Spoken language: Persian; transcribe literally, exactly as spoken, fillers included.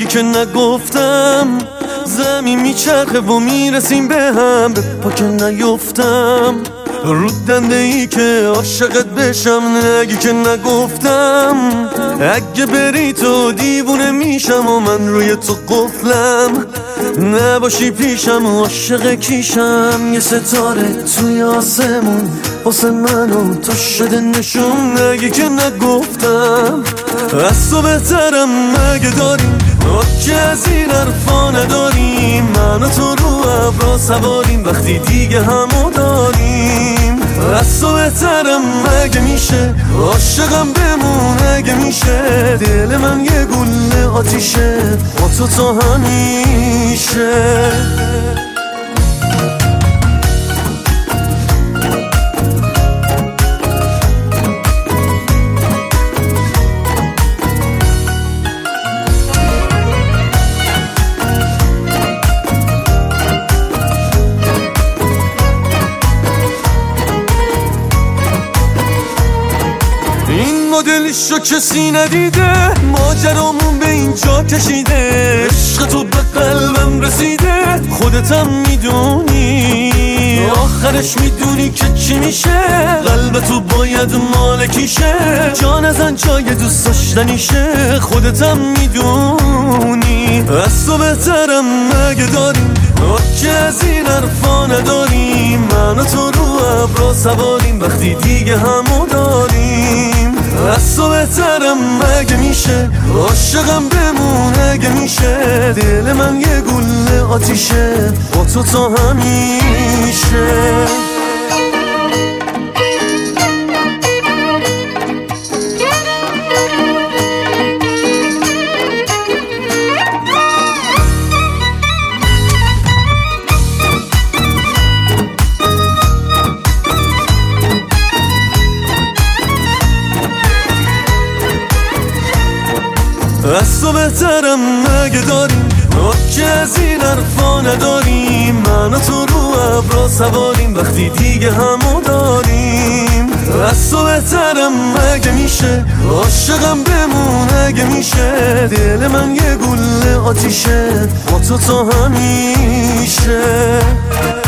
نگی که نگفتم، زمین میچرخه و میرسیم به هم، به پا که نیفتم رو دنده ای که عاشقت بشم. نگی که نگفتم، اگه بری تو دیوونه میشم و من روی تو قفلم. نباشی پیشم و عاشق کیشم، یه ستاره توی آسمون واسه من و تو شده نشون. نگی که نگفتم، از تو بهترم مگه داریم ما که از این حرفا نداریم. من و تو رو ابرا سواریم وقتی دیگه همو داریم. از تو بهترم مگه میشه عاشقم بمون، اگه میشه دل من یه گله آتیشه با تو تا همیشه. این مدلشو کسی ندیده، ماجرامون به اینجا کشیده. عشق تو به قلبم رسیده، خودتم میدونی آخرش میدونی که چی میشه. قلب تو باید مالکیشه، جا نزن جای دوست داشتنیشه. خودتم میدونی از تو بهترم مگه داریم ما که از این حرفا نداریم. من و تو رو ابرا سواریم وقتی دیگه همو داریم. از تو بهترم مگه میشه عاشقم بمون، اگه میشه دل من یه گله آتیشه با تو تا همیشه. از تو بهترم مگه داریم ما که از این حرفا نداریم. من و تو رو ابرا سواریم وقتی دیگه همو داریم. از تو بهترم مگه میشه عاشقم بمون، اگه میشه دل من یه گله آتیشه با تو تا همیشه.